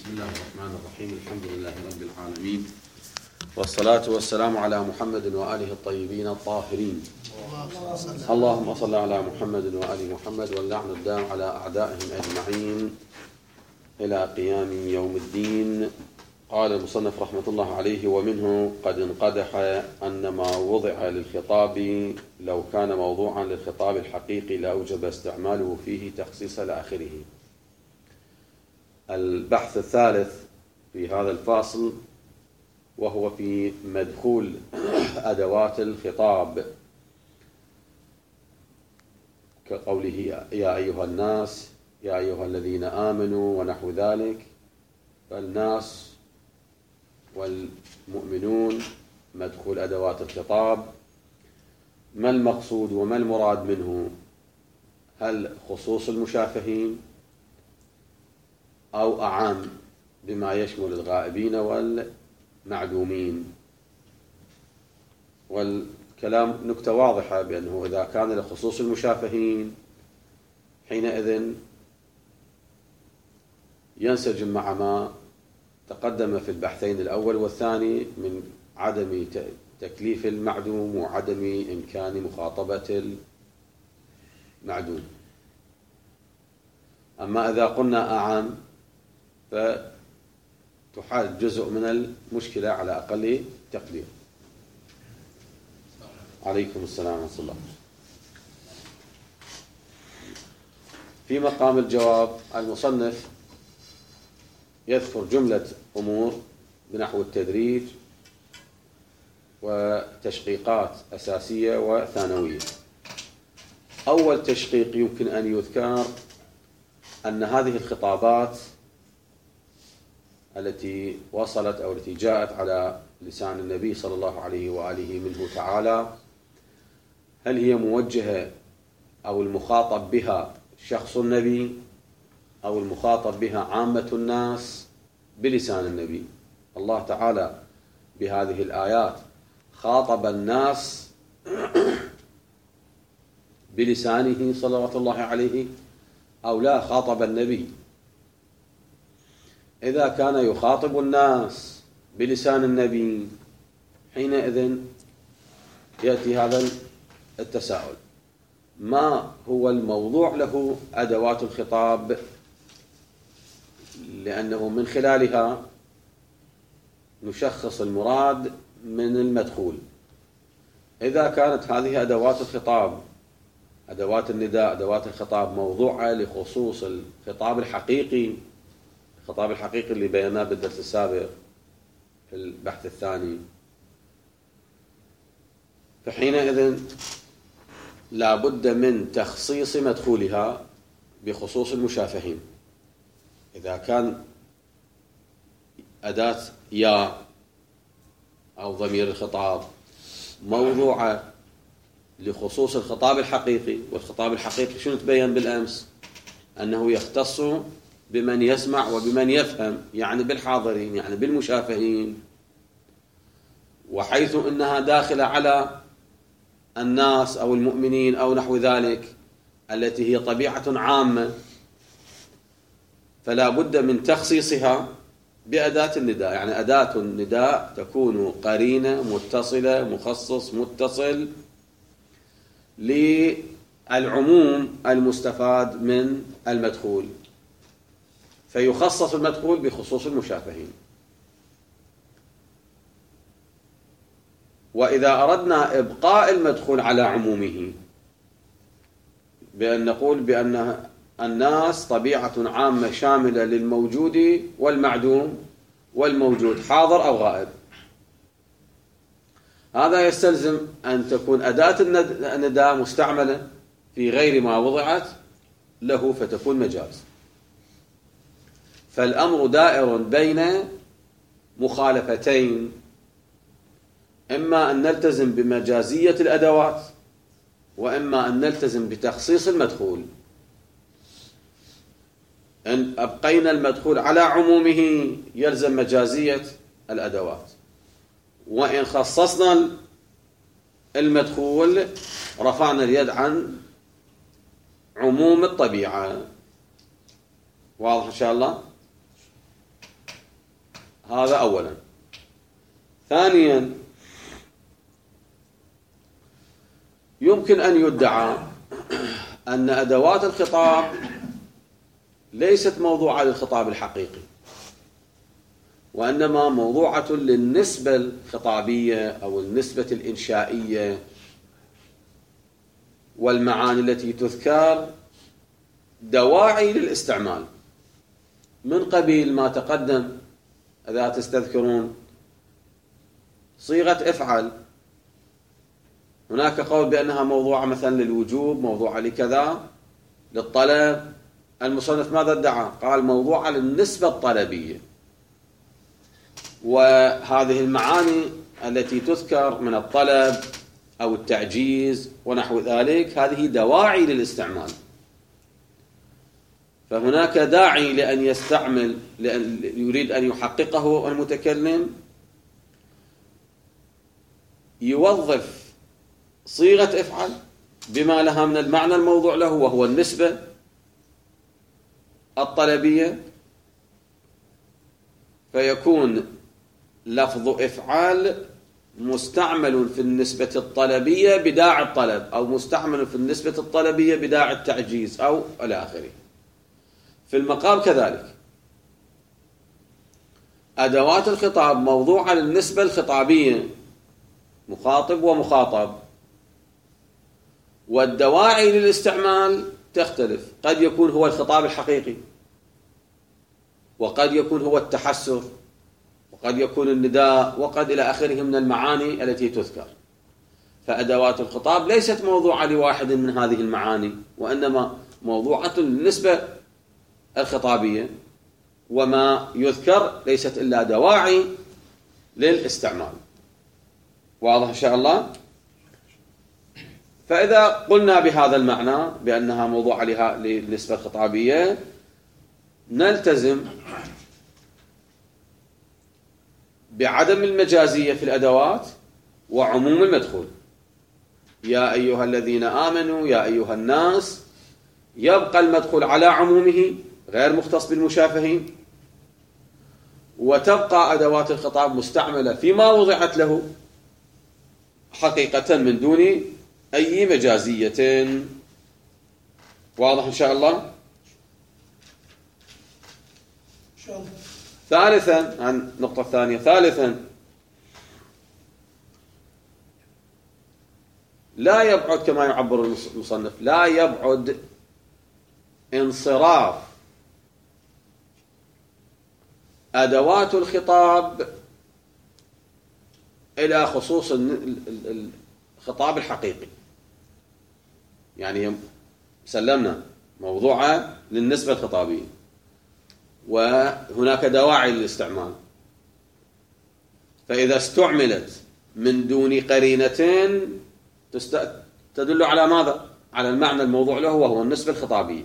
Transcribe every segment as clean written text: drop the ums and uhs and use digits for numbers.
بسم الله الرحمن الرحيم. الحمد لله رب العالمين، والصلاة والسلام على محمد وآله الطيبين الطاهرين. اللهم صل على محمد وآل محمد، واللعن الدام على أعدائهم أجمعين إلى قيام يوم الدين. قال المصنف رحمة الله عليه: ومنه قد انقدح أن ما وضع للخطاب لو كان موضوعا للخطاب الحقيقي لأوجب استعماله فيه تخصيص لآخره. البحث الثالث في هذا الفاصل وهو في مدخول أدوات الخطاب، كقوله يا أيها الناس، يا أيها الذين آمنوا ونحو ذلك. فالناس والمؤمنون مدخول أدوات الخطاب. ما المقصود وما المراد منه؟ هل خصوص المشافهين أو أعام بما يشمل الغائبين والمعدومين؟ والكلام نكتة واضحة بأنه إذا كان لخصوص المشافهين حينئذ ينسجم مع ما تقدم في البحثين الأول والثاني من عدم تكليف المعدوم وعدم إمكان مخاطبة المعدوم. أما إذا قلنا أعام فتحال جزء من المشكلة على أقل تقدير. عليكم السلام ورحمة الله. في مقام الجواب المصنف يذكر جملة أمور بنحو التدريج وتشقيقات أساسية وثانوية. أول تشقيق يمكن أن يذكر أن هذه الخطابات التي وصلت أو التي جاءت على لسان النبي صلى الله عليه وآله منه تعالى، هل هي موجهة أو المخاطب بها شخص النبي أو المخاطب بها عامة الناس بلسان النبي؟ الله تعالى بهذه الآيات خاطب الناس بلسانه صلوات الله عليه أو لا خاطب النبي؟ إذا كان يخاطب الناس بلسان النبي حينئذ يأتي هذا التساؤل: ما هو الموضوع له أدوات الخطاب؟ لأنه من خلالها نشخص المراد من المدخول. إذا كانت هذه أدوات الخطاب، أدوات النداء، أدوات الخطاب موضوعة لخصوص الخطاب الحقيقي، الخطاب الحقيقي اللي بيناه بالدرس السابق في البحث الثاني، فحينئذ لا بد من تخصيص مدخولها بخصوص المشافهين. إذا كان أداة يا أو ضمير الخطاب موضوعة لخصوص الخطاب الحقيقي، والخطاب الحقيقي شنو تبين بالأمس؟ أنه يختص بمن يسمع وبمن يفهم، يعني بالحاضرين، يعني بالمشافهين. وحيث أنها داخلة على الناس أو المؤمنين أو نحو ذلك التي هي طبيعة عامة، فلا بد من تخصيصها بأداة النداء. يعني أداة النداء تكون قرينة متصلة، مخصص متصل للعموم المستفاد من المدخول، فيخصص المدخول بخصوص المشافهين. وإذا أردنا إبقاء المدخول على عمومه بأن نقول بأن الناس طبيعة عامة شاملة للموجود والمعدوم، والموجود حاضر أو غائب، هذا يستلزم أن تكون أداة النداء مستعملة في غير ما وضعت له فتكون مجاز. فالأمر دائر بين مخالفتين: إما أن نلتزم بمجازية الأدوات، وإما أن نلتزم بتخصيص المدخول. إن أبقينا المدخول على عمومه يلزم مجازية الأدوات، وإن خصصنا المدخول رفعنا اليد عن عموم الطبيعة. واضح إن شاء الله؟ هذا أولا. ثانيا، يمكن أن يدعى أن أدوات الخطاب ليست موضوعة للخطاب الحقيقي، وإنما موضوعة للنسبة الخطابية أو النسبة الإنشائية والمعاني التي تذكر دواعي للاستعمال، من قبيل ما تقدم. إذا تستذكرون صيغة افعل، هناك قول بأنها موضوعة مثلا للوجوب، موضوعة لكذا، للطلب. المصنف ماذا ادعى؟ قال موضوعة للنسبة الطلبية، وهذه المعاني التي تذكر من الطلب أو التعجيز ونحو ذلك هذه دواعي للاستعمال. فهناك داعي لأن يستعمل، لأن يريد أن يحققه المتكلم، يوظف صيغة افعل بما لها من المعنى الموضوع له، وهو النسبة الطلبية، فيكون لفظ افعال مستعمل في النسبة الطلبية بداعي الطلب، أو مستعمل في النسبة الطلبية بداعي التعجيز، أو إلى آخره. في المقام كذلك أدوات الخطاب موضوعة للنسبة الخطابية، مخاطب ومخاطب، والدواعي للاستعمال تختلف. قد يكون هو الخطاب الحقيقي، وقد يكون هو التحسر، وقد يكون النداء، وقد إلى آخره من المعاني التي تذكر. فأدوات الخطاب ليست موضوعة لواحد من هذه المعاني، وإنما موضوعة للنسبة الخطابية، وما يذكر ليست إلا دواعي للاستعمال. واضح إن شاء الله؟ فإذا قلنا بهذا المعنى بأنها موضوعة للنسبة الخطابية، نلتزم بعدم المجازية في الأدوات وعموم المدخول. يا أيها الذين آمنوا، يا أيها الناس، يبقى المدخول على عمومه غير مختص بالمشافهين، وتبقى أدوات الخطاب مستعملة فيما وضعت له حقيقة من دون أي مجازية. واضح إن شاء الله؟ ثالثا، عن النقطة الثانية، ثالثا، لا يبعد كما يعبر المصنف، لا يبعد انصراف أدوات الخطاب إلى خصوص الخطاب الحقيقي. يعني سلمنا موضوعة للنسبة الخطابية، وهناك دواعي للاستعمال، فإذا استعملت من دون قرينة تدل على ماذا؟ على المعنى الموضوع له، وهو النسبة الخطابية.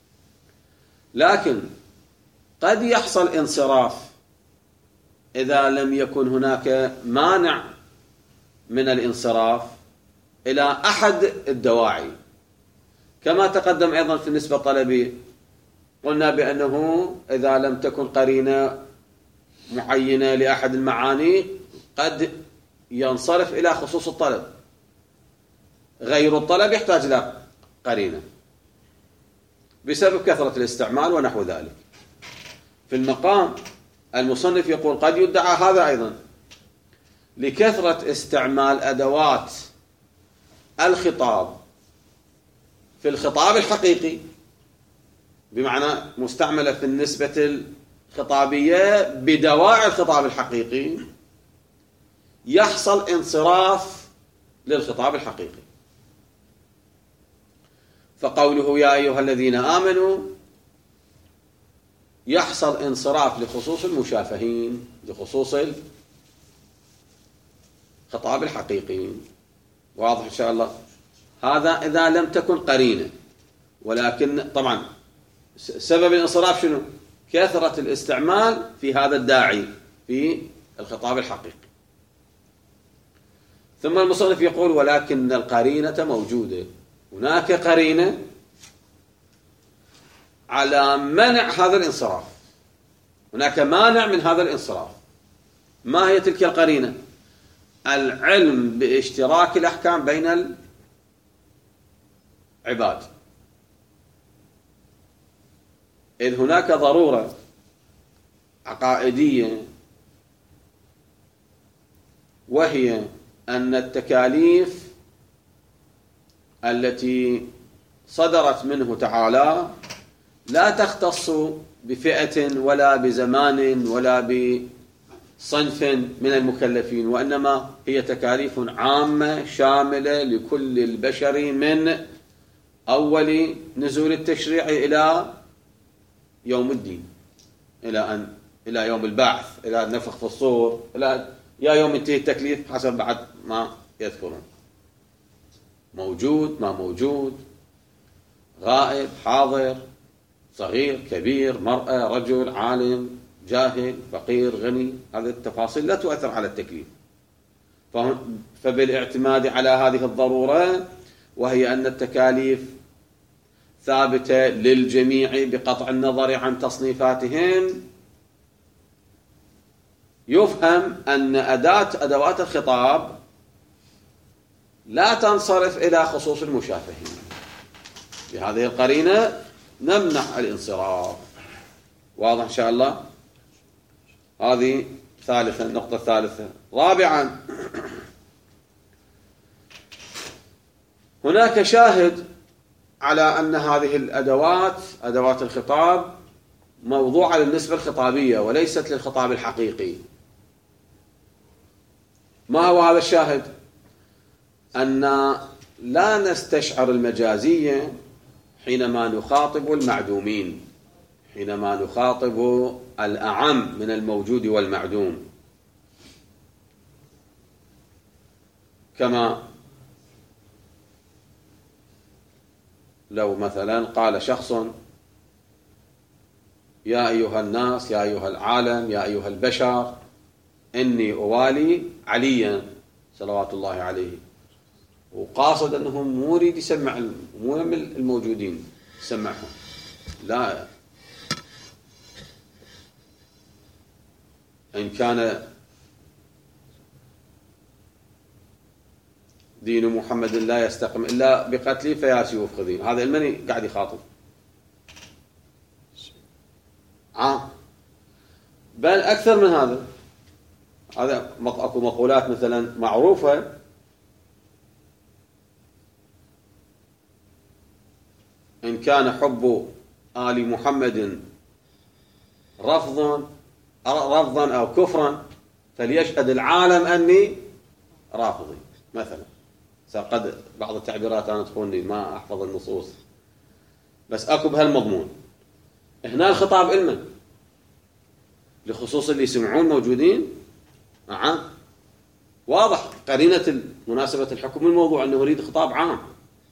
لكن قد يحصل انصراف إذا لم يكن هناك مانع من الانصراف إلى أحد الدواعي، كما تقدم أيضا في النسبة الطلبية. قلنا بأنه إذا لم تكن قرينة معينة لأحد المعاني قد ينصرف إلى خصوص الطلب، غير الطلب يحتاج إلى قرينة بسبب كثرة الاستعمال ونحو ذلك. في المقام المصنف يقول قد يدعى هذا أيضا لكثرة استعمال أدوات الخطاب في الخطاب الحقيقي، بمعنى مستعملة في النسبة الخطابية بدواعي الخطاب الحقيقي، يحصل انصراف للخطاب الحقيقي. فقوله يا أيها الذين آمنوا يحصل انصراف لخصوص المشافهين، لخصوص الخطاب الحقيقي. واضح إن شاء الله؟ هذا إذا لم تكن قرينة. ولكن طبعا سبب الانصراف شنو؟ كثرة الاستعمال في هذا الداعي في الخطاب الحقيقي. ثم المصنف يقول ولكن القرينة موجودة، هناك قرينة على منع هذا الانصراف، هناك مانع من هذا الانصراف. ما هي تلك القرينة؟ العلم باشتراك الأحكام بين العباد، إذ هناك ضرورة عقائدية، وهي أن التكاليف التي صدرت منه تعالى لا تختص بفئة ولا بزمان ولا بصنف من المكلفين، وإنما هي تكاليف عامة شاملة لكل البشر من أول نزول التشريع إلى يوم الدين، إلى يوم البعث، إلى النفخ في الصور، إلى يوم ينتهي التكليف حسب بعد ما يذكرون، موجود ما موجود، غائب حاضر، صغير كبير، مرأة رجل، عالم جاهل، فقير غني، هذه التفاصيل لا تؤثر على التكليف. فبالاعتماد على هذه الضرورة، وهي أن التكاليف ثابتة للجميع بقطع النظر عن تصنيفاتهم، يفهم أن أدوات الخطاب لا تنصرف إلى خصوص المشافهين. بهذه القرينة نمنع الانصراف. واضح إن شاء الله؟ هذه ثالثا، النقطة الثالثة. رابعا، هناك شاهد على أن هذه الأدوات، أدوات الخطاب، موضوعة للنسبة الخطابية وليست للخطاب الحقيقي. ما هو هذا الشاهد؟ أن لا نستشعر المجازية حينما نخاطب المعدومين، حينما نخاطب الأعم من الموجود والمعدوم، كما لو مثلا قال شخص: يا أيها الناس، يا أيها العالم، يا أيها البشر، إني أوالي عليا صلوات الله عليه، وقاصد أنهم مو يريد يسمع، مو الموجودين يسمعهم، لا، إن كان دين محمد لا يستقم إلا بقتلي فيا سيوف خذين. هذا المني قاعد يخاطب بل أكثر من هذا. هذا أكو مقولات مثلا معروفة: إن كان حب آل محمد رفضا أو كفرا فليشهد العالم أني رافضي مثلا. قد بعض التعبيرات أنا تخوني ما أحفظ النصوص، بس أكو بهالمضمون. هنا الخطاب إلمن لخصوص اللي يسمعون موجودين. واضح قرينة مناسبة الحكم الموضوع أنه يريد خطاب عام.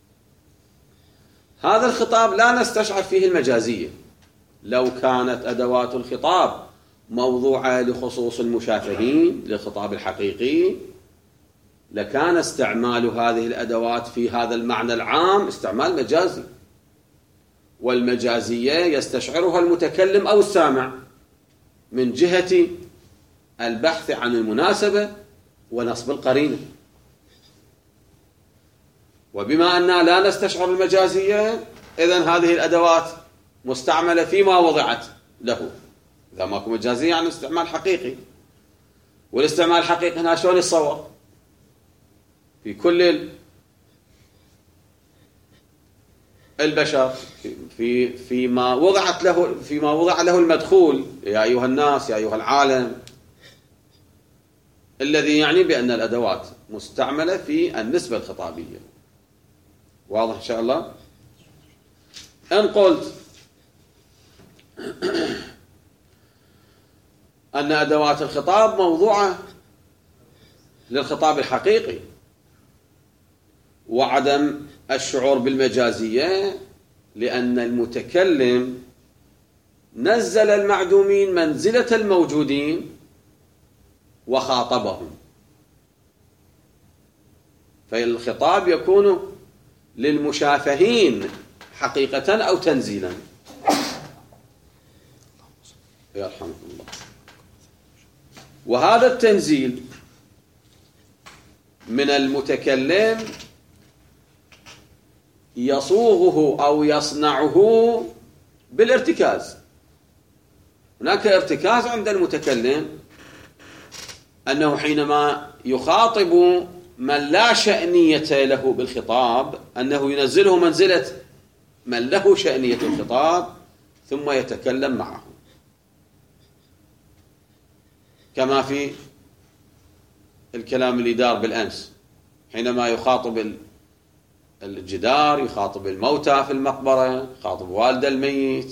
هذا الخطاب لا نستشعر فيه المجازية. لو كانت أدوات الخطاب موضوعة لخصوص المشافهين للخطاب الحقيقي، لكان استعمال هذه الأدوات في هذا المعنى العام استعمال مجازي، والمجازية يستشعرها المتكلم أو السامع من جهة البحث عن المناسبة ونصب القرينة. وبما أننا لا نستشعر المجازية، إذن هذه الأدوات مستعملة فيما وضعت له. إذا ماكو مجازية يعني استعمال حقيقي، والاستعمال الحقيقي هنا شلون يتصور؟ في كل البشر، فيما وضع له المدخول: يا أيها الناس، يا أيها العالم، الذي يعني بأن الأدوات مستعملة في النسبة الخطابية. واضح إن شاء الله؟ إن قلت أن أدوات الخطاب موضوعة للخطاب الحقيقي، وعدم الشعور بالمجازية لأن المتكلم نزل المعدومين منزلة الموجودين وخاطبهم، فالخطاب يكون للمشافهين حقيقة أو تنزيلا. يرحمكم الله. وهذا التنزيل من المتكلم يصوغه أو يصنعه بالارتكاز. هناك ارتكاز عند المتكلم أنه حينما يخاطب من لا شأنية له بالخطاب أنه ينزله منزلة من له شأنية الخطاب ثم يتكلم معه، كما في الكلام اللي دار بالأمس حينما يخاطب الجدار، يخاطب الموتى في المقبرة، يخاطب والد الميت،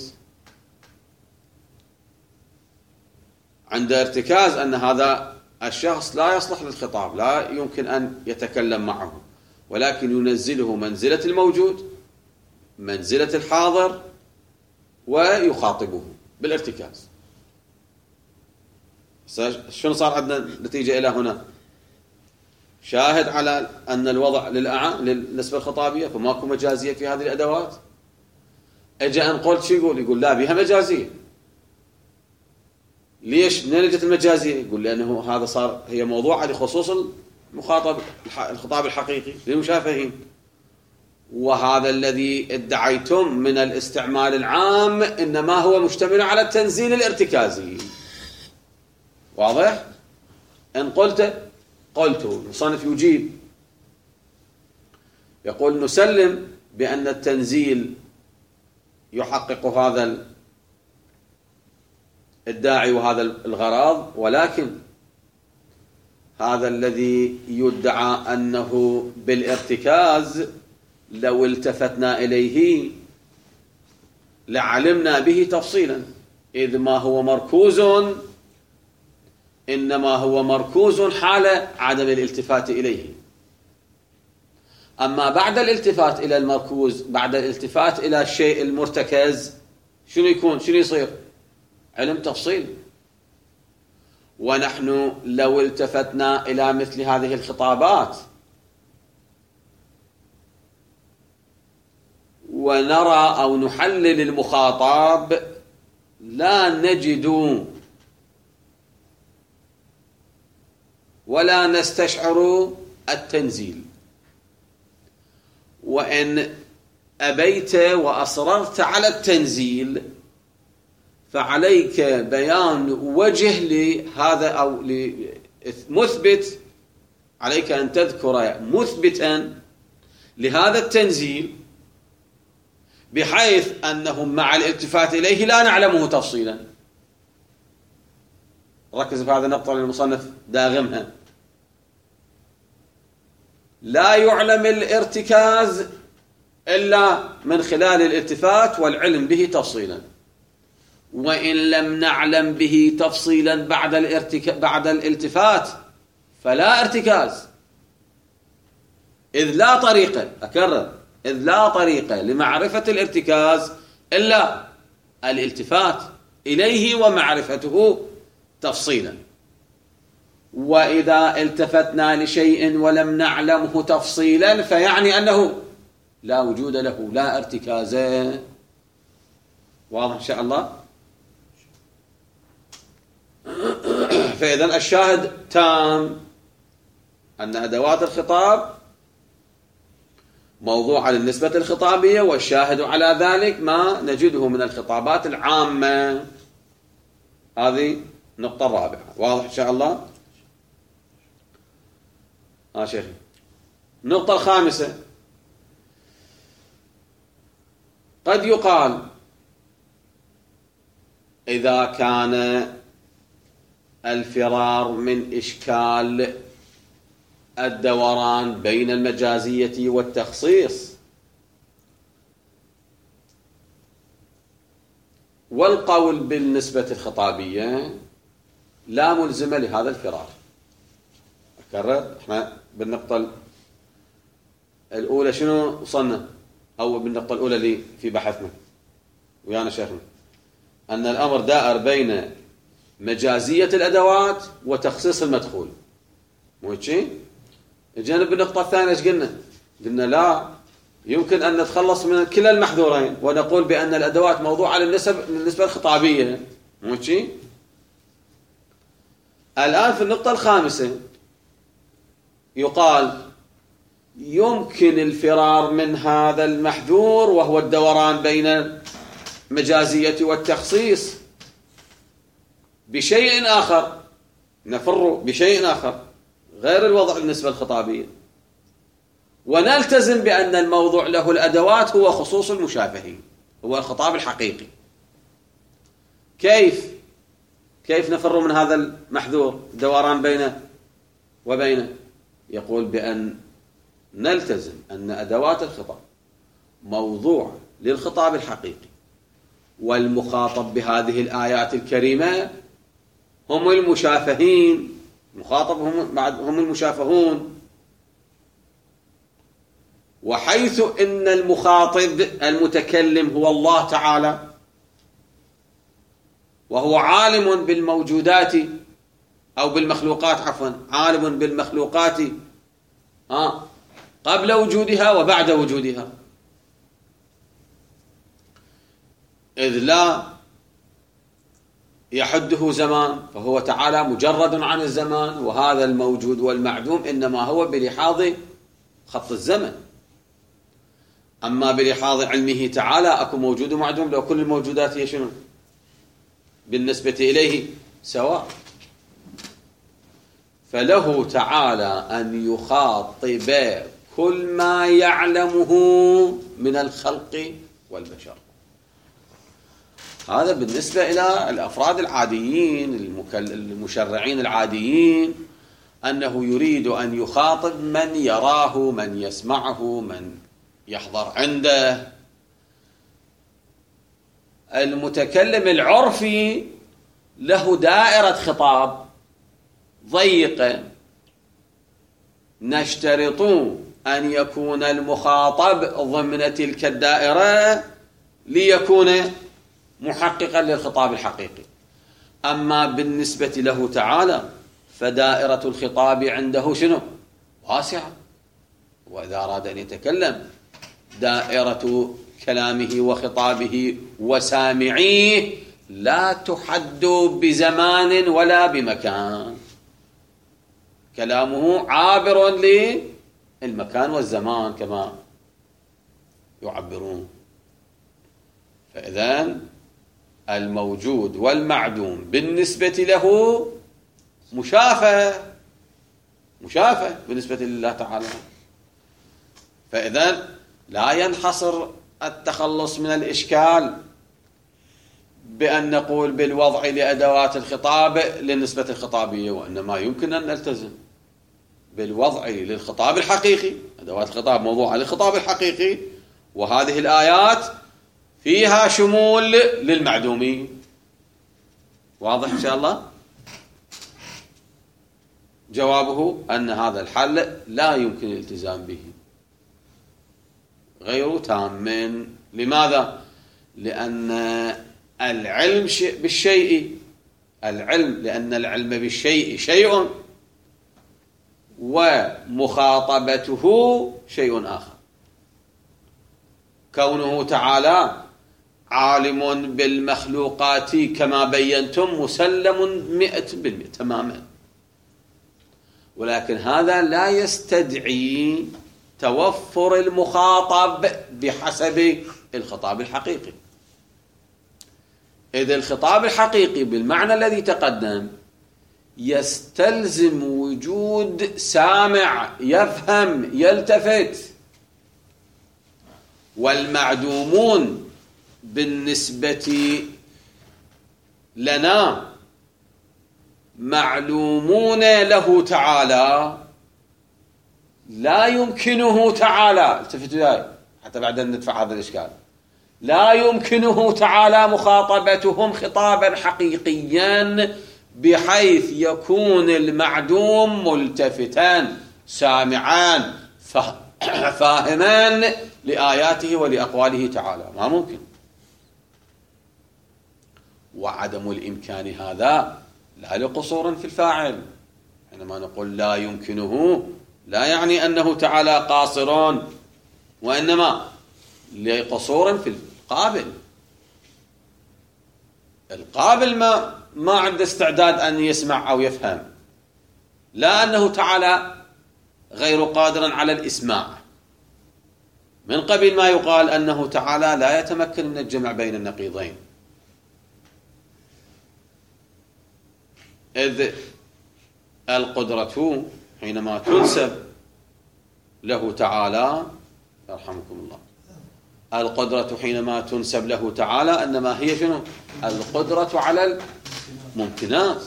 عند ارتكاز أن هذا الشخص لا يصلح للخطاب، لا يمكن أن يتكلم معه، ولكن ينزله منزلة الموجود، منزلة الحاضر، ويخاطبه بالارتكاز. شنو صار عندنا نتيجة إلى هنا؟ شاهد على أن الوضع للنسبة الخطابية، فماكو مجازية في هذه الأدوات. أجي أن قلت شو يقول لا بها مجازية. ليش؟ منين جت المجازية؟ يقول لأنه هذا صار هي موضوع لخصوص الخطاب الحقيقي للمشافهين، وهذا الذي ادعيتم من الاستعمال العام إنما هو مشتمل على التنزيل الارتكازي. واضح؟ إن قلت المصنف يجيب يقول نسلم بأن التنزيل يحقق هذا الداعي وهذا الغرض، ولكن هذا الذي يدعى أنه بالارتكاز لو التفتنا إليه لعلمنا به تفصيلا، إذ ما هو مركوز إنما هو مركوز حال عدم الالتفات إليه. أما بعد الالتفات إلى المركوز، بعد الالتفات إلى الشيء المرتكز، شنو يصير؟ علم تفصيل. ونحن لو التفتنا إلى مثل هذه الخطابات ونرى أو نحلل المخاطب لا نجد ولا نستشعر التنزيل. وإن أبيت وأصررت على التنزيل فعليك بيان وجه لهذا أو مثبت، عليك أن تذكر مثبتا لهذا التنزيل بحيث أنهم مع الالتفات إليه لا نعلمه تفصيلا. ركز في هذه النقطة للمصنف داغمها. لا يعلم الارتكاز إلا من خلال الالتفات والعلم به تفصيلا، وإن لم نعلم به تفصيلا بعد الالتفات فلا ارتكاز، إذ لا طريقة، أكرر، إذ لا طريقة لمعرفة الارتكاز إلا الالتفات إليه ومعرفته تفصيلا. وإذا التفتنا لشيء ولم نعلمه تفصيلا فيعني أنه لا وجود له، لا ارتكاز. واضح إن شاء الله؟ فإذا الشاهد تام أن أدوات الخطاب موضوعة للنسبة الخطابية، والشاهد على ذلك ما نجده من الخطابات العامة. هذه النقطة الرابعة. واضح إن شاء الله؟ شيخي. النقطة الخامسة، قد يقال إذا كان الفرار من إشكال الدوران بين المجازية والتخصيص والقول بالنسبة الخطابية لا ملزم لهذا الفرار. أكرر، احنا بالنقطة الأولى شنو وصلنا؟ أو بالنقطة الأولى اللي في بحثنا ويانا شيخنا، أن الأمر دائر بين مجازية الأدوات وتخصيص المدخول، مو هيك؟ جينا بالنقطة الثانية ايش قلنا؟ قلنا لا يمكن أن نتخلص من كلا المحذورين ونقول بأن الأدوات موضوعة للنسبة الخطابية، مو هيك؟ الآن في النقطة الخامسة يقال يمكن الفرار من هذا المحذور، وهو الدوران بين المجازية والتخصيص، بشيء آخر. نفر بشيء آخر غير الوضع النسبة الخطابية، ونلتزم بأن الموضوع له الأدوات هو خصوص المشافهين، هو الخطاب الحقيقي. كيف نفر من هذا المحذور الدوران بينه وبينه؟ يقول بأن نلتزم أن أدوات الخطاب موضوع للخطاب الحقيقي، والمخاطب بهذه الآيات الكريمة هم المشافهين، المخاطب هم المشافهون. وحيث إن المخاطب المتكلم هو الله تعالى، وهو عالم بالموجودات أو بالمخلوقات، عفوا، عالم بالمخلوقات قبل وجودها وبعد وجودها، إذ لا يحده زمان، فهو تعالى مجرد عن الزمان، وهذا الموجود والمعدوم إنما هو بلحاظ خط الزمن. أما بلحاظ علمه تعالى أكو موجود ومعدوم، لو كل الموجودات هي شنو بالنسبة إليه سواء، فله تعالى أن يخاطب كل ما يعلمه من الخلق والبشر. هذا بالنسبة إلى الأفراد العاديين المشرعين العاديين، أنه يريد أن يخاطب من يراه، من يسمعه، من يحضر عنده. المتكلم العرفي له دائرة خطاب ضيقة، نشترط أن يكون المخاطب ضمن تلك الدائرة ليكون محققا للخطاب الحقيقي. أما بالنسبة له تعالى فدائرة الخطاب عنده شنو؟ واسعة، وإذا أراد أن يتكلم دائرة كلامه وخطابه وسامعيه لا تحد بزمان ولا بمكان، كلامه عابر للمكان والزمان كما يعبرون. فإذن الموجود والمعدوم بالنسبة له مشافة بالنسبة لله تعالى. فإذن لا ينحصر التخلص من الإشكال بأن نقول بالوضع لأدوات الخطاب للنسبة الخطابية، وإنما يمكن أن نلتزم بالوضع للخطاب الحقيقي. أدوات الخطاب موضوعة للخطاب الحقيقي، وهذه الآيات فيها شمول للمعدومين. واضح إن شاء الله؟ جوابه أن هذا الحل لا يمكن الالتزام به، غير تام. لماذا؟ لأن العلم بالشيء، لأن العلم بالشيء شيء، ومخاطبته شيء آخر. كونه تعالى عالم بالمخلوقات كما بينتم مسلم 100% تماما، ولكن هذا لا يستدعي توفر المخاطب بحسب الخطاب الحقيقي. إذا الخطاب الحقيقي بالمعنى الذي تقدم يستلزم وجود سامع يفهم يلتفت، والمعدومون بالنسبة لنا معلومون له تعالى، لا يمكنه تعالى، التفتوا جاي حتى بعدين ندفع هذا الإشكال، لا يمكنه تعالى مخاطبتهم خطابا حقيقيا بحيث يكون المعدوم ملتفتان سامعان فاهمان لآياته ولأقواله تعالى، ما ممكن. وعدم الإمكان هذا لا لقصور في الفاعل. حينما نقول لا يمكنه لا يعني أنه تعالى قاصر، وإنما لقصور في القابل. القابل ما عنده استعداد أن يسمع أو يفهم، لا أنه تعالى غير قادر على الإسماع، من قبل ما يقال أنه تعالى لا يتمكن من الجمع بين النقيضين، إذ القدرة حينما تنسب له تعالى، يرحمكم الله، القدرة حينما تنسب له تعالى إنما هي شنو؟ القدرة على الممكنات.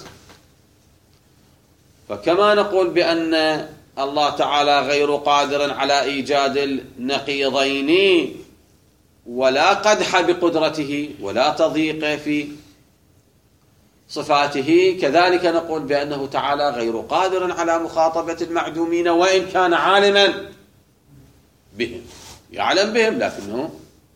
فكما نقول بأن الله تعالى غير قادر على إيجاد النقيضين ولا قدح بقدرته ولا تضييق في صفاته، كذلك نقول بأنه تعالى غير قادر على مخاطبة المعدومين وإن كان عالما بهم، يعلم بهم لكنه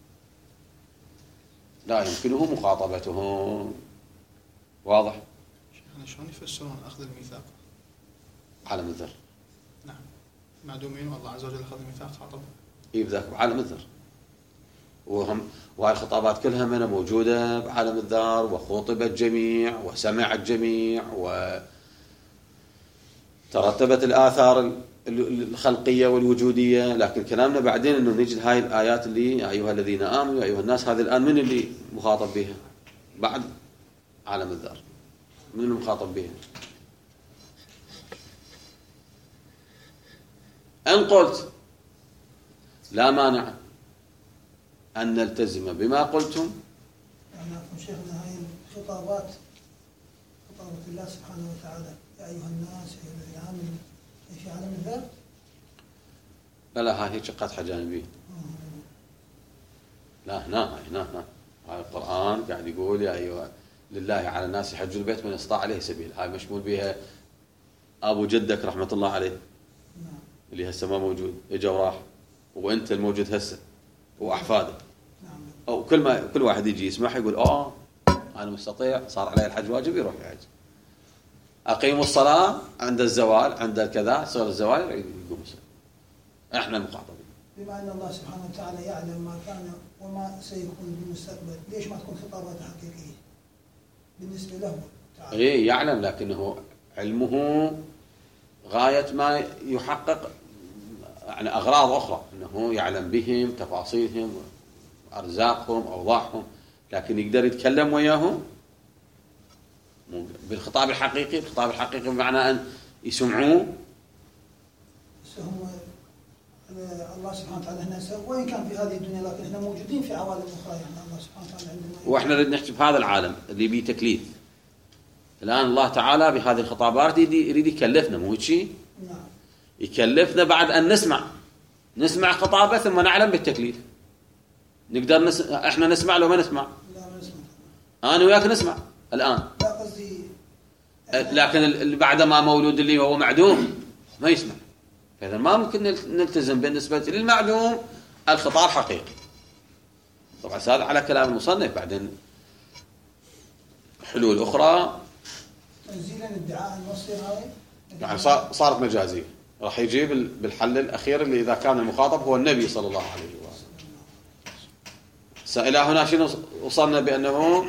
لا يمكنه مخاطبتهم. واضح؟ شلون يفسرون أخذ الميثاق؟ عالم الذر. نعم، معدومين والله عز وجل أخذ الميثاق خاطب. ذاك بعالم الذر، وهاي الخطابات كلها من موجودة بعالم الذر، وخوطب الجميع وسمع الجميع وترتبت الآثار الخلقية والوجودية. لكن كلامنا بعدين أنه نجد هاي الآيات اللي يا أيها الذين آمنوا يا أيها الناس، هذه الآن من اللي مخاطب بها بعد عالم الذر؟ من المخاطب بها؟ أن قلت لا مانع أن نلتزم بما قلتم. يعني شيخنا هاي الخطابات خطابة الله سبحانه وتعالى يا أيها الناس يا أيها الذين آمنوا في عالم الذر؟ لا هاي شقات جانبية. لا هنا هاي القرآن قاعد يقول يا أيها لله على الناس حج البيت من استطاع عليه سبيل، هاي مشمول بها أبو جدك رحمة الله عليه اللي هسه ما موجود، اجا وراح، وانت الموجود هسه واحفاده. او كل واحد يجي يسمح يقول انا مستطيع، صار علي الحج واجب، يروح يحج. اقيموا الصلاه عند الزوال، عند الكذا صار الزوال يقوم يصلي. احنا المخاطبين. بما ان الله سبحانه وتعالى يعلم ما كان وما سيكون بالمستقبل، ليش ما تكون خطابات حقيقيه بالنسبه له تعالى؟ يعلم، لكنه علمه غايه ما يحقق يعني أغراض أخرى، أنه يعلم بهم تفاصيلهم أرزاقهم أوضاعهم، لكن يقدر يتكلم وياهم بالخطاب الحقيقي. الخطاب الحقيقي بمعنى أن يسمعوه. هم الله سبحانه وتعالى هنا وإن كان في هذه الدنيا، لكن احنا موجودين في عوالم أخرى. يعني الله سبحانه وتعالى عندنا، وإحنا نريد نحكي بهذا العالم اللي بيه تكليف. الآن الله تعالى بهذه الخطابات يريد يكلفنا، مو شيء؟ نعم، يكلفنا بعد أن نسمع خطابه ثم نعلم بالتكليف. نقدر احنا نسمع لو ما نسمع؟ لا ما نسمع. أنا وياك نسمع الآن، لا قصدي لكن اللي بعد ما مولود اللي هو معدوم ما يسمع. فإذا ما ممكن نلتزم بالنسبة للمعدوم الخطاب حقيقي. طبعا هذا على كلام المصنف. بعدين حلول أخرى تنزيلا ادعاء النصير هاي يعني صارت مجازية، راح يجيب بالحل الأخير اللي إذا كان المخاطب هو النبي صلى الله عليه وسلم. إلى هنا شنو وصلنا بأنه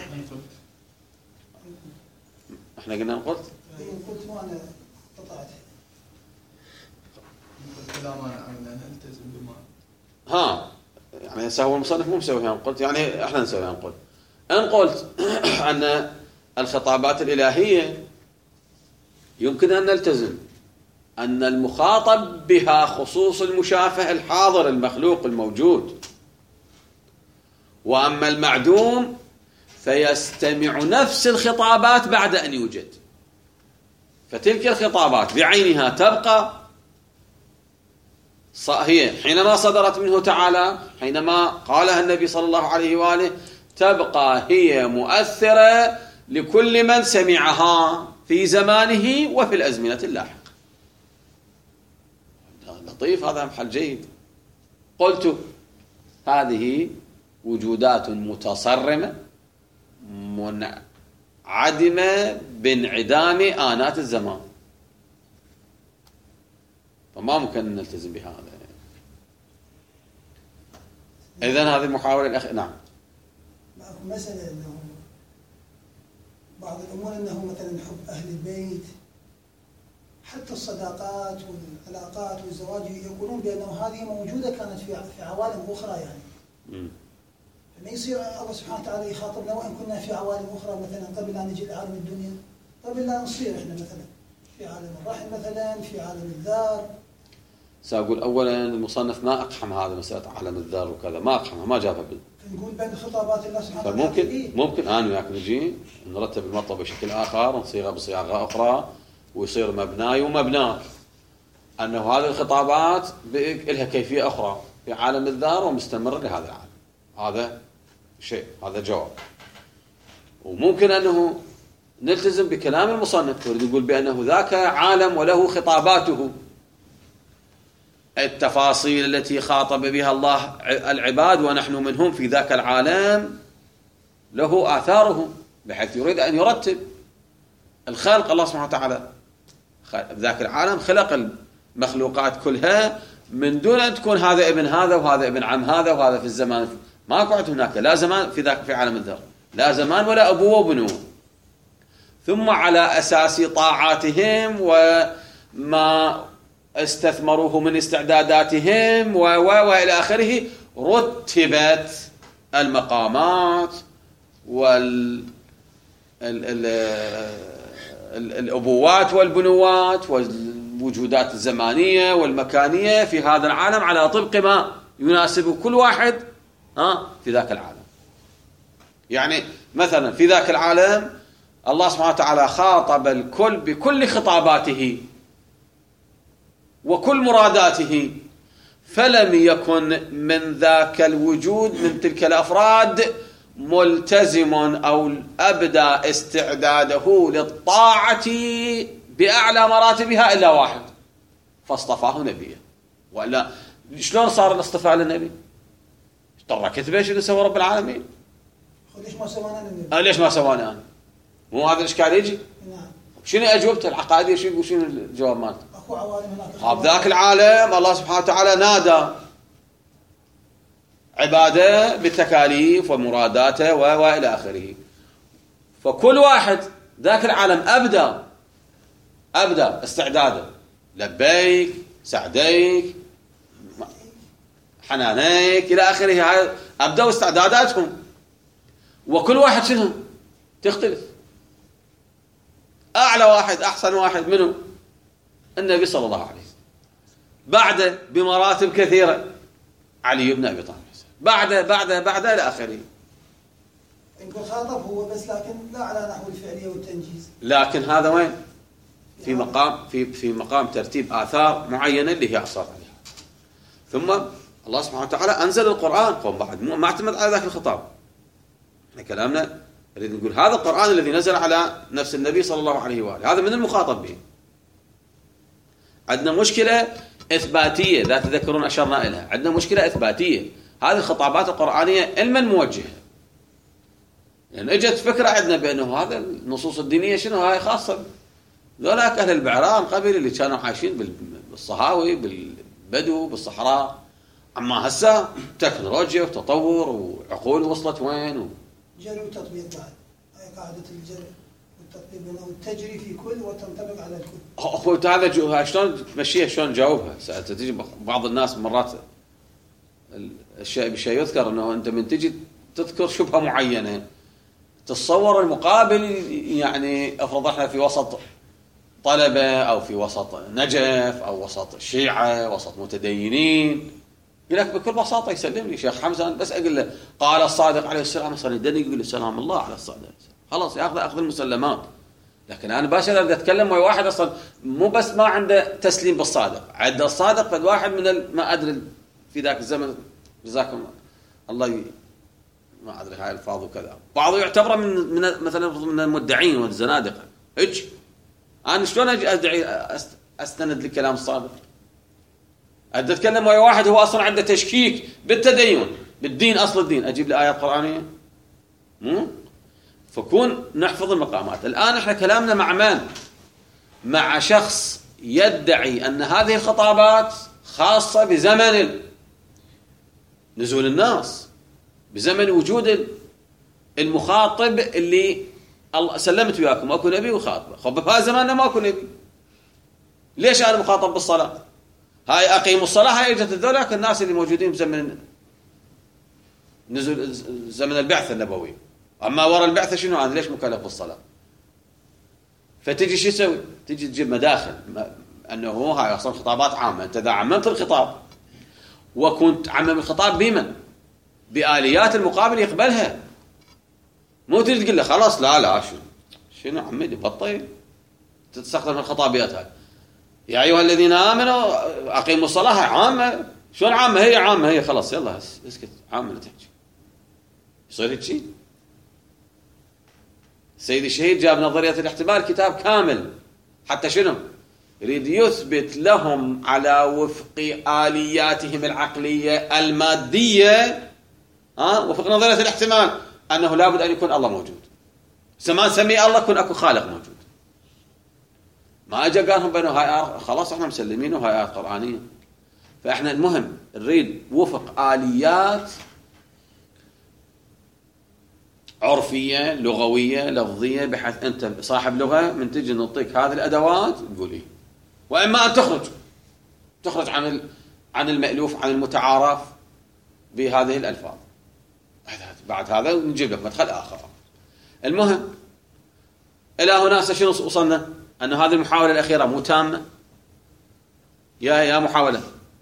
احنا قلنا قلت ما أنا قطعت لا مانع أن نلتزم بما يعني هو المصنف مو مسويها قلت، يعني احنا نسويها قلت. أن قلت أن الخطابات الإلهية يمكن أن نلتزم أن المخاطب بها خصوص المشافه الحاضر المخلوق الموجود، وأما المعدوم فيستمع نفس الخطابات بعد أن يوجد. فتلك الخطابات بعينها تبقى هي حينما صدرت منه تعالى، حينما قالها النبي صلى الله عليه وآله، تبقى هي مؤثرة لكل من سمعها في زمانه وفي الأزمنة اللاحقة. لطيف، هذا محل جيد. قلت هذه وجودات متصرمة منعدمة بانعدام آنات الزمان، فما ممكن نلتزم بهذا. إذن هذه المحاولة نعم. مسألة أنه بعض الأمور أنه مثلا حب أهل البيت، حتى الصداقات والعلاقات والزواج يقولون بأنه هذه موجودة كانت في عوالم أخرى يعني. ما يصير الله سبحانه وتعالى يخاطبنا وإن كنا في عوالم أخرى مثلا قبل أن نجي لعالم الدنيا، قبل لا نصير إحنا مثلا في عالم الرحم مثلا، في عالم الذار. سأقول أولا المصنف ما أقحم هذا مسألة عالم الذار وكذا، ما أقحمها، ما جابها نقول بين خطابات الله سبحانه وتعالى. فممكن أنا وياك نجي نرتب المطلب بشكل آخر، نصيغه بصياغة أخرى، ويصير مبناي ومبناك. أنه هذه الخطابات لها كيفية أخرى في عالم الذار ومستمرة لهذا العالم. هذا شيء، هذا جواب. وممكن أنه نلتزم بكلام المصنف يريد يقول بأنه ذاك عالم وله خطاباته، التفاصيل التي خاطب بها الله العباد ونحن منهم في ذاك العالم له آثاره، بحيث يريد أن يرتب الخلق. الله سبحانه وتعالى ذاك العالم خلق المخلوقات كلها من دون أن تكون هذا ابن هذا وهذا ابن عم هذا وهذا في الزمان. ما قعد هناك لا زمان في ذاك في عالم الذر، لا زمان ولا أبوه وابنه. ثم على أساس طاعاتهم وما استثمروه من استعداداتهم وإلى آخره رتبت المقامات والأبوات والبنوات والوجودات الزمانية والمكانية في هذا العالم على طبق ما يناسب كل واحد في ذاك العالم. يعني مثلا في ذاك العالم الله سبحانه وتعالى خاطب الكل بكل خطاباته وكل مراداته، فلم يكن من ذاك الوجود من تلك الأفراد ملتزم أو أبدى استعداده للطاعة بأعلى مراتبها إلا واحد، فاصطفاه نبيه. ولا شلون صار الاصطفاء للنبي؟ ترى كتبه شنو سوى رب العالمين؟ ليش ما سوانا النبي؟ ليش ما سوانا أنا؟ مو هذا الإشكال يجي؟ نعم. شنو أجوبته العقائدية؟ شنو الجواب مالته؟ أكو عوالم هناك. بذاك العالم الله سبحانه وتعالى نادى عباده بالتكاليف ومراداته وإلى آخره. فكل واحد ذاك العالم أبدى استعداده، لبيك سعديك حنانيك إلى آخره، أبدوا استعداداتهم. وكل واحد شنو تختلف. أعلى واحد أحسن واحد منه النبي صلى الله عليه وسلم، بعده بمراتب كثيرة علي بن أبي طالب، بعده إلى آخره. نقول خاطب هو بس، لكن لا على نحو الفعلية والتنجيز. لكن هذا وين؟ في مقام ترتيب آثار معينة اللي هي أصار عليها. ثم الله سبحانه وتعالى أنزل القرآن، قوم بعد ما اعتمد على ذاك الخطاب. احنا كلامنا نريد نقول هذا القرآن الذي نزل على نفس النبي صلى الله عليه وآله، هذا من المخاطب به. عندنا مشكلة إثباتية لا تذكرون أشرنا إليها، عندنا مشكلة إثباتية. هذه الخطابات القرآنية المن موجهة، لأن يعني اجت فكرة عندنا بأنه هذا النصوص الدينية شنو هاي خاصة ذولاك أهل البعران قبيل اللي كانوا عايشين بالصهاوي بالبدو بالصحراء. أما هسه تكنولوجيا وتطور وعقول وصلت وين جري وتطبيق بعد. هاي قاعدة الجري والتطبيق بأنه تجري في كل وتنطبق على الكل. أخو هذا شلون تمشيها شلون تجاوبها؟ تجي بعض الناس مرات الشيء بشيء يذكر أنه أنت من تجي تذكر شبهة معينة تتصور المقابل، يعني افرض احنا في وسط طلبة او في وسط نجف او وسط شيعة وسط متدينين، يقول لك بكل بساطة يسلم لي شيخ حمزة بس اقول له قال الصادق عليه السلام اصلا يدني يقول له سلام الله على الصادق، خلاص ياخذ المسلمات. لكن انا باشا بدي اتكلم ويا واحد اصلا مو بس ما عنده تسليم بالصادق، عنده الصادق فد واحد من ما ادري في ذاك الزمن جزاكم الله ما ادري هاي الفاظ وكذا، بعضه يعتبره من مثلا من المدعين والزنادقه. ايش انا شلون اجي ادعي استند لكلام الصادق؟ ادي اتكلم ويا واحد هو اصلا عنده تشكيك بالتدين بالدين، اصل الدين، اجيب لي ايات قرانيه؟ فكون نحفظ المقامات. الان احنا كلامنا مع من؟ مع شخص يدعي ان هذه الخطابات خاصه بزمن نزول الناس، بزمن وجود المخاطب اللي الله سلمت وياكم اكو نبي وخاطبه، خب بهذا زماننا ماكو نبي، ليش انا مخاطب بالصلاه؟ هاي اقيموا الصلاه، هاي اجت ذولاك الناس اللي موجودين بزمن نزول زمن البعثه النبويه، اما ورا البعثه شنو انا ليش مكلف بالصلاه؟ فتجي شو يسوي؟ تجي تجيب مداخل انه هاي اصلا خطابات عامه، انت اذا عممت الخطاب وكنت عمم الخطاب بمن؟ باليات المقابل يقبلها، مو تريد تقول له خلاص لا شنو عمدي بطيء تستخدم الخطابيات هاي. يا ايها الذين امنوا اقيموا الصلاه، هاي عامه، شلون عامه؟ هي عامه هي، خلاص يلا اسكت، عامه لا تحكي. يصير هيك شيء؟ سيد الشهيد جاب نظريه الاحتمال كتاب كامل، حتى شنو؟ يريد يثبت لهم على وفق آلياتهم العقلية المادية، وفق نظرية الاحتمال، أنه لابد أن يكون الله موجود. زمان سمي الله يكون أكو خالق موجود. ما أجا قالهم بأنه هاي خلاص احنا مسلمين وهاي آيات قرآنية. فإحنا المهم نريد وفق آليات عرفية لغوية لفظية، بحيث أنت صاحب لغة من تجي نعطيك هذه الأدوات تقول إيه، وإما أن تخرج عن المألوف، عن المتعارف بهذه الألفاظ. بعد هذا نجيب لك مدخل آخر. المهم إلى هنا شنو وصلنا؟ أن هذه المحاولة الأخيرة مو تامة. يا محاولة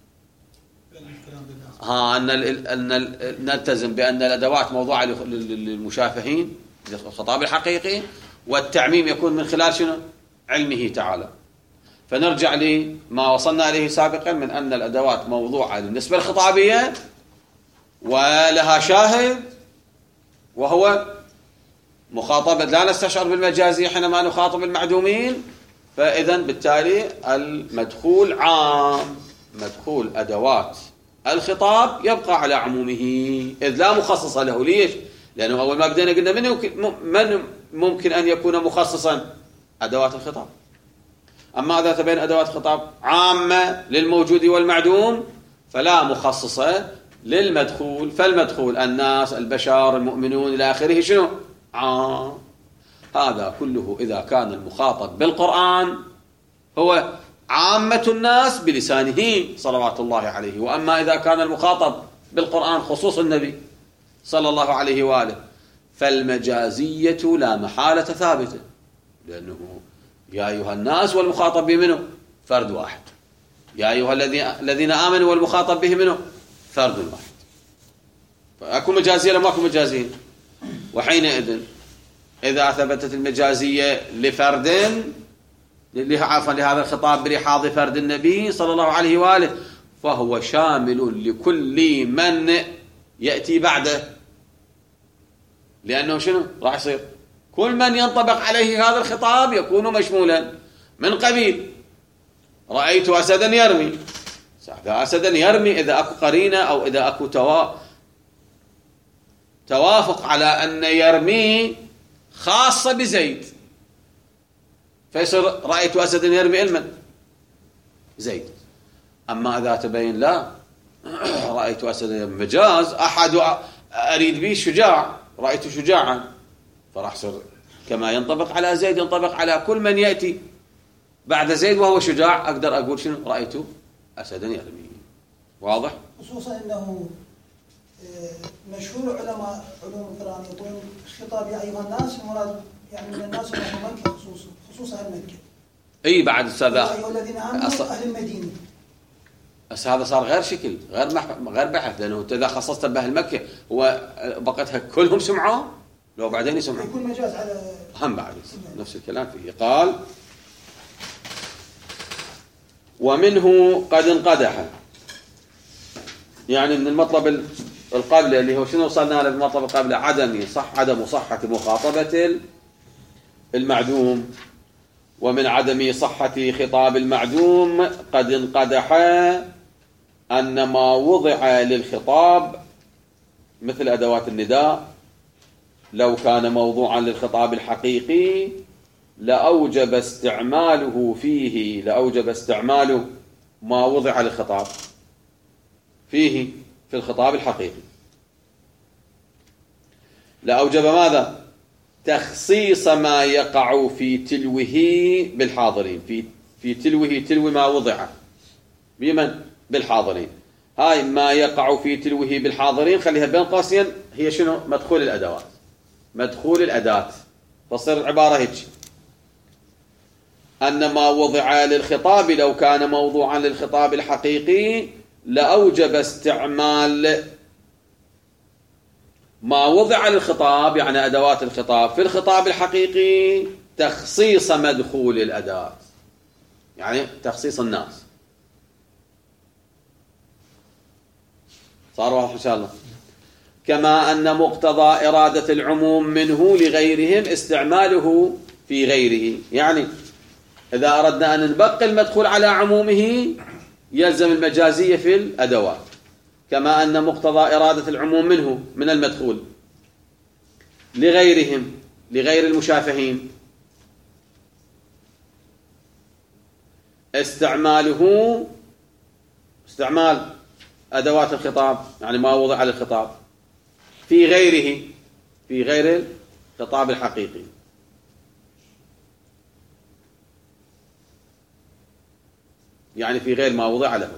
أن نلتزم بأن الأدوات موضوعة للمشافهين للخطاب الحقيقي، والتعميم يكون من خلال شنو؟ علمه تعالى. فنرجع لما وصلنا إليه سابقا من أن الأدوات موضوعة للنسبة الخطابية ولها شاهد، وهو مخاطبة، لا نستشعر بالمجازية حينما نخاطب المعدومين. فإذا بالتالي المدخول عام، مدخول أدوات الخطاب يبقى على عمومه إذ لا مخصص له. ليش؟ لأنه أول ما بدينا قلنا من ممكن أن يكون مخصصا؟ أدوات الخطاب. أما إذا تبين أدوات خطاب عامة للموجود والمعدوم فلا مخصصة للمدخول، فالمدخول الناس، البشر، المؤمنون إلى آخره شنو؟ عام. هذا كله إذا كان المخاطب بالقرآن هو عامة الناس بلسانه صلوات الله عليه. وأما إذا كان المخاطب بالقرآن خصوص النبي صلى الله عليه وآله فالمجازية لا محالة ثابتة، لأنه يا أيها الناس والمخاطب به منه فرد واحد، يا أيها الذين آمنوا والمخاطب به منه فرد واحد. فأكو مجازية لما أكو مجازية. وحينئذ إذا ثبتت المجازية لفرد لهذا الخطاب برحاض فرد النبي صلى الله عليه وآله فهو شامل لكل من يأتي بعده، لأنه شنو؟ راح يصير كل من ينطبق عليه هذا الخطاب يكون مشمولا. من قبيل رأيت أسدا يرمي، أسدا يرمي إذا أكو قرينة أو إذا أكو توافق على أن يرمي خاصة بزيد، فيصير رأيت أسدا يرمي المن زيد. أما إذا تبين لا رأيت أسدا مجاز، أحد أريد به شجاع، رأيت شجاعا، فراح يصير كما ينطبق على زيد ينطبق على كل من يأتي بعد زيد وهو شجاع. أقدر أقول شنو؟ رأيت أسدا يرمي. واضح؟ خصوصا أنه مشهور علماء علوم القرآن يقولون خطاب يا أيها الناس مراد يعني من الناس اللي هم مكة، خصوصا أهل مكة. أي بعد أستاذ يا أيها الذين آمنوا أهل المدينة. بس هذا صار غير شكل، غير بحث، لأنه أنت إذا خصصت بأهل مكة هو بقتها كلهم سمعوا لو بعدين يسمعوا. يكون مجاز على هم بعد نفس الكلام فيه. قال ومنه قد انقدح، يعني من المطلب القبل اللي هو شنو وصلنا له بالمطلب القبل؟ عدم صحة مخاطبة المعدوم. ومن عدم صحة خطاب المعدوم قد انقدح أن ما وضع للخطاب مثل أدوات النداء لو كان موضوعا للخطاب الحقيقي لأوجب استعماله فيه، لأوجب استعماله ما وضع للخطاب فيه في الخطاب الحقيقي. لأوجب ماذا؟ تخصيص ما يقع في تلوه بالحاضرين، في تلوه، تلو ما وضع بمن؟ بالحاضرين. هاي ما يقع في تلوه بالحاضرين خليها بين قوسين، هي شنو؟ مدخول الأدوات، مدخول الأداة. فصير العبارة هيك: أن ما وضع للخطاب لو كان موضوعا للخطاب الحقيقي لأوجب استعمال ما وضع للخطاب، يعني أدوات الخطاب، في الخطاب الحقيقي تخصيص مدخول الأداة، يعني تخصيص الناس. صار واضح إن شاء الله؟ كما أن مقتضى إرادة العموم منه لغيرهم استعماله في غيره، يعني إذا أردنا أن نبقي المدخول على عمومه يلزم المجازية في الأدوات. كما أن مقتضى إرادة العموم منه، من المدخول، لغيرهم، لغير المشافهين، استعماله، استعمال أدوات الخطاب، يعني ما وضع على الخطاب، في غيره، في غير الخطاب الحقيقي. يعني في غير ما وضع له.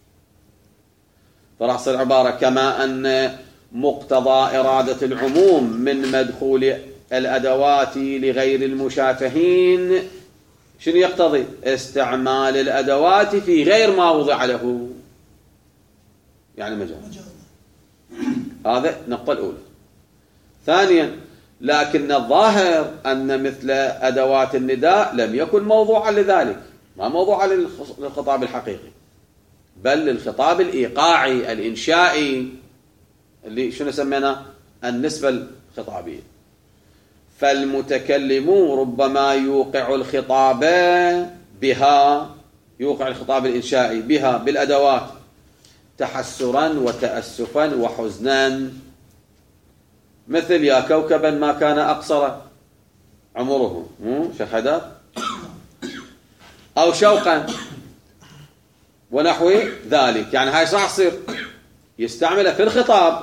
فراح تصير عبارة: كما أن مقتضى إرادة العموم من مدخول الأدوات لغير المشافهين شنو يقتضي؟ استعمال الأدوات في غير ما وضع له، يعني مجاز. هذا النقطة الأولى. ثانيا: لكن الظاهر أن مثل أدوات النداء لم يكن موضوعا لذلك، ما موضوعا للخطاب الحقيقي، بل للخطاب الإيقاعي الإنشائي اللي شنو سمينا؟ النسبة الخطابية. فالمتكلم ربما يوقع الخطاب بها، يوقع الخطاب الإنشائي بها، بالأدوات، تحسرا وتأسفا وحزنا، مثل: يا كوكبا ما كان أقصر عمره، شيخ، أو شوقا ونحو ذلك. يعني هاي صح تصير يستعملها في الخطاب،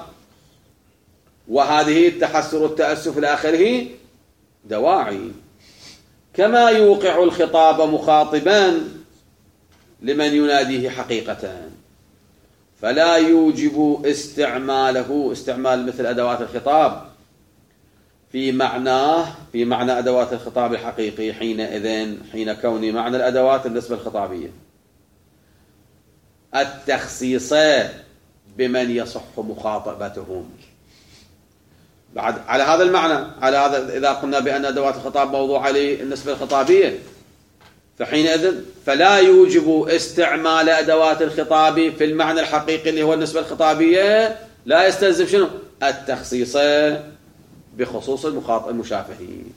وهذه التحسر والتأسف إلى آخره دواعي. كما يوقع الخطاب مخاطبا لمن يناديه حقيقة، فلا يوجب استعماله، استعمال مثل أدوات الخطاب في معناه، في معنى أدوات الخطاب الحقيقي، حين كون معنى الأدوات النسبة الخطابية التخصيص بمن يصح مخاطبتهم. بعد على هذا المعنى، على هذا إذا قلنا بأن أدوات الخطاب موضوعة للنسبة الخطابية، فحينئذ فلا يوجب استعمال أدوات الخطاب في المعنى الحقيقي اللي هو النسبة الخطابية، لا يستلزم شنو؟ التخصيص بخصوص المخاطب المشافهين.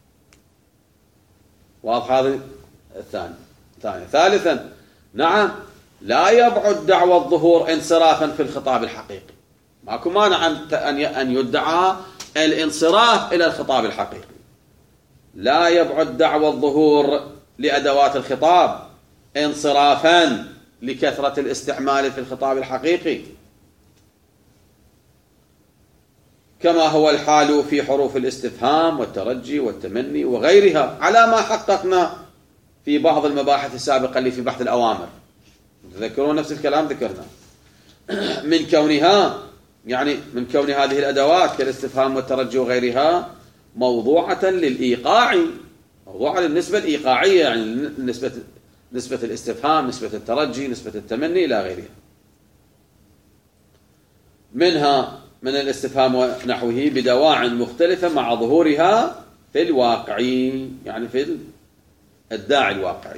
واضح هذا الثاني. ثالثا: نعم، لا يبعد دعوى الظهور انصرافا في الخطاب الحقيقي، ماكو مانع أن يدعى الانصراف إلى الخطاب الحقيقي. لا يبعد دعوى الظهور لأدوات الخطاب انصرافا لكثرة الاستعمال في الخطاب الحقيقي، كما هو الحال في حروف الاستفهام والترجي والتمني وغيرها، على ما حققنا في بعض المباحث السابقة اللي في بحث الأوامر. تذكرون نفس الكلام ذكرنا، من كونها، يعني من كون هذه الأدوات كالاستفهام والترجي وغيرها موضوعة للإيقاع، موضوعة للنسبة الإيقاعية، يعني نسبة الاستفهام، نسبة الترجي، نسبة التمني إلى غيرها. منها من الاستفهام ونحوه بدواع مختلفة مع ظهورها في الواقعي، يعني في الداعي الواقعي.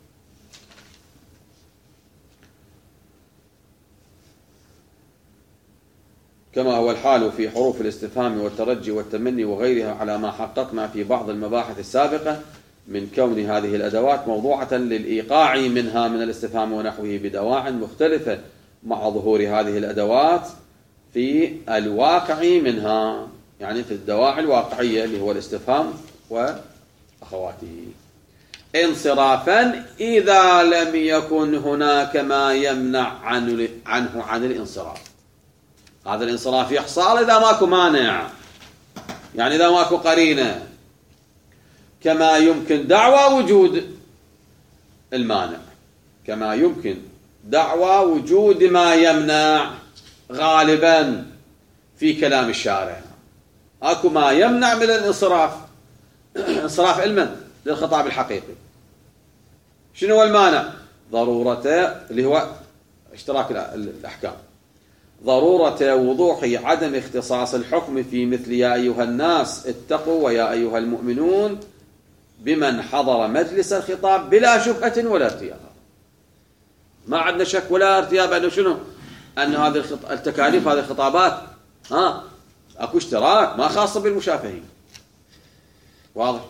كما هو الحال في حروف الاستفهام والترجي والتمني وغيرها، على ما حققنا في بعض المباحث السابقة من كون هذه الأدوات موضوعة للإيقاع منها من الاستفهام ونحوه بدواع مختلفة مع ظهور هذه الأدوات في الواقع منها، يعني في الدواعي الواقعية اللي هو الاستفهام وأخواته، انصرافا إذا لم يكن هناك ما يمنع عنه عن الانصراف. هذا الانصراف يحصل إذا ماكو مانع، يعني إذا ماكو قرينة كما يمكن دعوى وجود المانع، كما يمكن دعوى وجود ما يمنع غالبا في كلام الشارع. اكو ما يمنع من الانصراف، انصراف علما للخطاب الحقيقي. شنو هو المانع؟ ضرورته اللي هو اشتراك الأحكام، ضرورة وضوح عدم اختصاص الحكم في مثل يا أيها الناس اتقوا ويا أيها المؤمنون بمن حضر مجلس الخطاب بلا شبهة ولا ارتياب. ما عندنا شك ولا ارتياب أنه شنو؟ أن هذه التكاليف هذه الخطابات أكو اشتراك ما خاصة بالمشافهين. واضح؟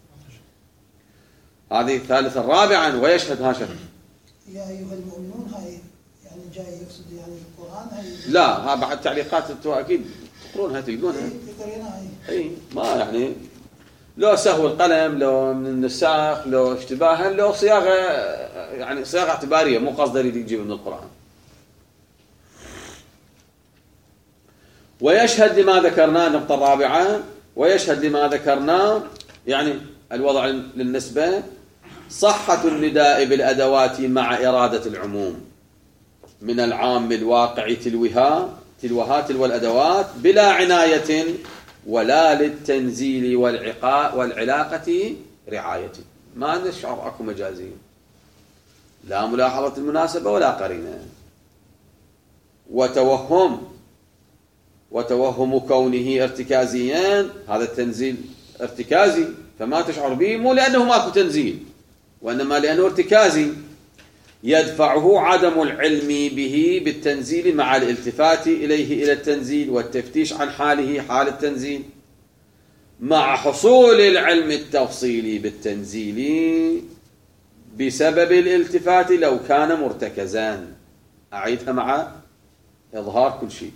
هذه ثالثا. رابعا ويشهد هاشم يا أيها المؤمنون، هاي يعني جاي يقصد يعني القرآن هاي؟ لا، ها بعد تعليقات انتم اكيد تقرونها تلقونها. اي ما يعني لو سهو القلم، لو من النساخ، لو اشتباها، لو صياغه يعني صياغه اعتباريه، مو قصده يريد يجيب من القرآن. ويشهد لما ذكرناه. النقطة الرابعة ويشهد لما ذكرناه، يعني الوضع للنسبة صحة النداء بالأدوات مع إرادة العموم من العام الواقع تلوها تلو الأدوات بلا عناية ولا للتنزيل والعلاقة رعاية. ما نشعر أكو مجازين، لا ملاحظة المناسبة ولا قرينة. وتوهم كونه ارتكازيا، هذا التنزيل ارتكازي فما تشعر به، مو لأنه ماكو تنزيل وإنما لأنه ارتكازي، يدفعه عدم العلم به بالتنزيل مع الالتفات إليه إلى التنزيل والتفتيش عن حاله حال التنزيل، مع حصول العلم التفصيلي بالتنزيل بسبب الالتفات لو كان مرتكزا. أعيدها مع إظهار كل شيء.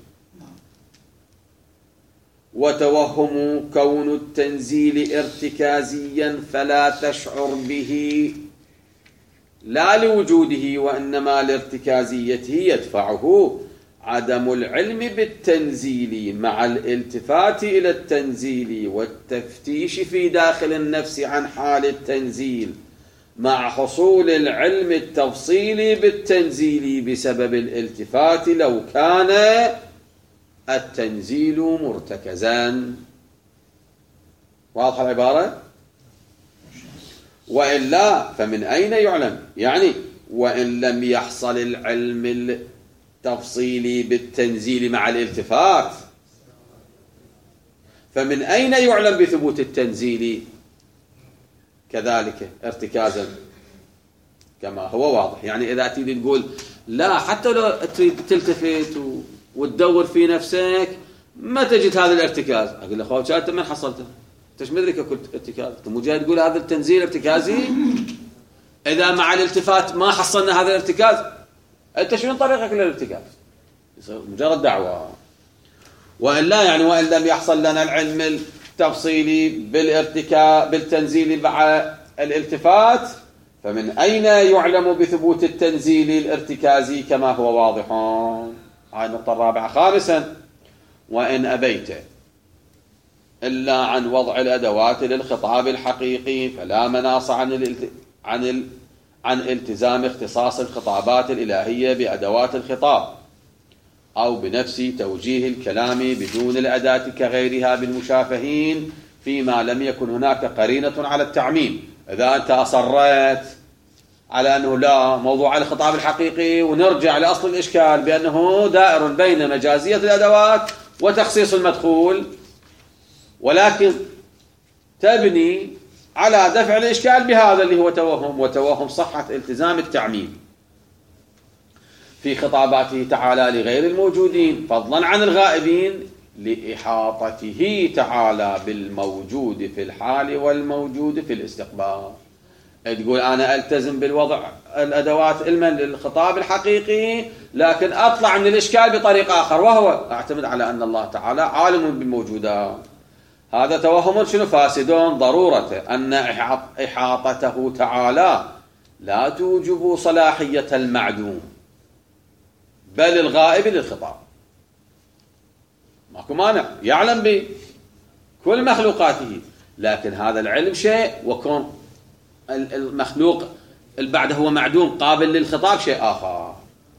وتوهم كون التنزيل ارتكازيا فلا تشعر به لا لوجوده وإنما لارتكازيته، يدفعه عدم العلم بالتنزيل مع الالتفات إلى التنزيل والتفتيش في داخل النفس عن حال التنزيل مع حصول العلم التفصيلي بالتنزيل بسبب الالتفات لو كان التنزيل مرتكزا. واضحة العبارة؟ وإلا فمن أين يعلم؟ يعني وإن لم يحصل العلم التفصيلي بالتنزيل مع الالتفات فمن أين يعلم بثبوت التنزيل كذلك ارتكازا كما هو واضح؟ يعني إذا تريد تقول لا، حتى لو تريد تلتفت وتدور في نفسك ما تجد هذا الارتكاز، أقول له خوش أنت من حصلته؟ أنت مدري كل ارتكاز؟ أنت مو جاي تقول هذا التنزيل ارتكازي؟ إذا مع الالتفات ما حصلنا هذا الارتكاز، أنت شنو طريقك للارتكاز؟ مجرد دعوة. وإلا يعني وإن لم يحصل لنا العلم التفصيلي بالتنزيل مع الالتفات فمن أين يعلم بثبوت التنزيل الارتكازي كما هو واضح؟ هاي النقطة الرابعة. خامسا وإن أبيت إلا عن وضع الأدوات للخطاب الحقيقي فلا مناص عن التزام اختصاص الخطابات الإلهية بأدوات الخطاب أو بنفس توجيه الكلام بدون الأداة كغيرها بالمشافهين فيما لم يكن هناك قرينة على التعميم. إذا أنت أصرت على أنه لا موضوع الخطاب الحقيقي ونرجع لأصل الإشكال بأنه دائر بين مجازية الأدوات وتخصيص المدخول، ولكن تبني على دفع الإشكال بهذا اللي هو وتوهم صحة التزام التعميم في خطاباته تعالى لغير الموجودين فضلا عن الغائبين لإحاطته تعالى بالموجود في الحال والموجود في الاستقبال. تقول أنا ألتزم بالوضع الأدوات علما للخطاب الحقيقي لكن أطلع من الإشكال بطريق آخر، وهو أعتمد على أن الله تعالى عالم بالموجودات. هذا توهم شنو فاسد؟ ضرورة أن إحاطته تعالى لا توجب صلاحية المعدوم بل الغائب للخطاب. ماكو مانع، يعلم كل مخلوقاته، لكن هذا العلم شيء، وكون المخلوق بعده هو معدوم قابل للخطاب شيء آخر.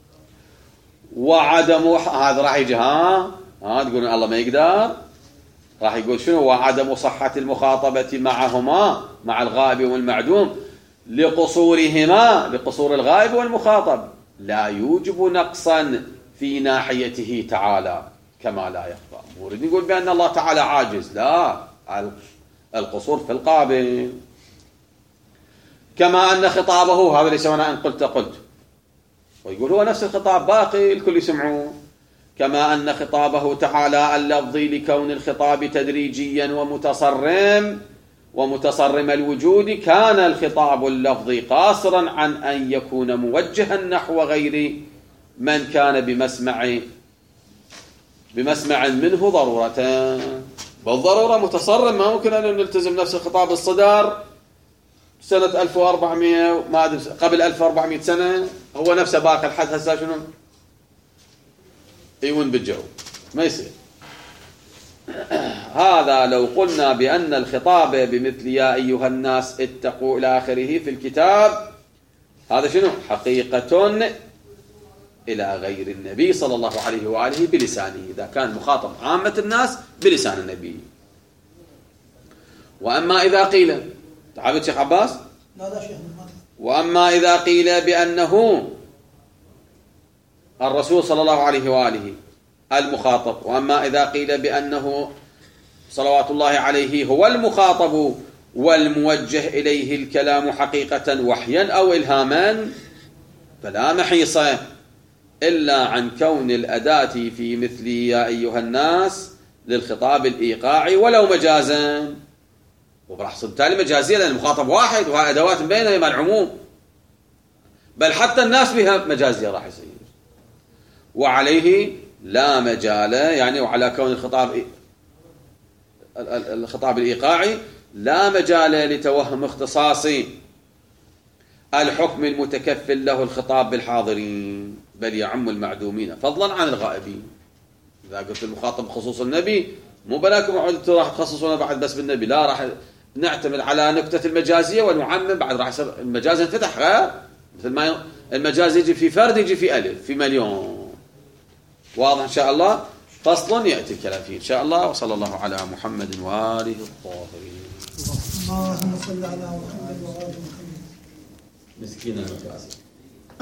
وعدم هذا راح يجي تقولون الله ما يقدر، راح يقول شنو؟ وعدم صحة المخاطبة معهما، مع الغائب والمعدوم، لقصورهما، لقصور الغائب والمخاطب، لا يوجب نقصا في ناحيته تعالى كما لا يخفى. نريد نقول بأن الله تعالى عاجز، لا، القصور في القابل. كما أن خطابه، هذا ليس معنى أن قلت، ويقول هو نفس الخطاب باقي الكل يسمعون. كما أن خطابه تعالى اللفظي لكون الخطاب تدريجيا ومتصرم الوجود، كان الخطاب اللفظي قاصرا عن أن يكون موجها نحو غير من كان بمسمع منه ضرورة. بالضرورة متصرم، ما ممكن أن نلتزم نفس الخطاب الصدر سنة 1400 ما أدري قبل 1400 سنة هو نفسه باقي الحد هسه شنو؟ يون بالجو، ما يصير. هذا لو قلنا بأن الخطاب بمثل يا أيها الناس اتقوا إلى آخره في الكتاب، هذا شنو؟ حقيقة إلى غير النبي صلى الله عليه وآله بلسانه، إذا كان مخاطب عامة الناس بلسان النبي. وأما إذا قيل، تعالوا شيخ عباس، لا شيخ، وأما إذا قيل بأنه الرسول صلى الله عليه وآله المخاطب، وأما إذا قيل بأنه صلوات الله عليه هو المخاطب والموجه إليه الكلام حقيقة وحيا أو إلهاما، فلا محيص إلا عن كون الأداة في مثل يا أيها الناس للخطاب الإيقاعي ولو مجازا. وراح بالتالي مجازية، لأن المخاطب واحد وهي أدوات بينها مع العموم، بل حتى الناس بها مجازية راح يصير. وعليه لا مجال، يعني وعلى كون الخطاب الإيقاعي لا مجال لتوهم اختصاص الحكم المتكفل له الخطاب بالحاضرين، بل يعم المعدومين فضلا عن الغائبين. إذا قلت المخاطب خصوص النبي، مو بلاكم راح تخصصونا بعد بس بالنبي، لا، راح نعتمد على نكتة المجازية ونعمم بعد، راح يصير المجاز ينفتح غير، مثل ما المجاز يجي في فرد يجي في ألف في مليون. واضح إن شاء الله؟ فصل يأتي الكلام فيه إن شاء الله. وصلى الله على محمد وآله الطاهرين. اللهم صل على محمد وآل محمد. مسكين المجاز.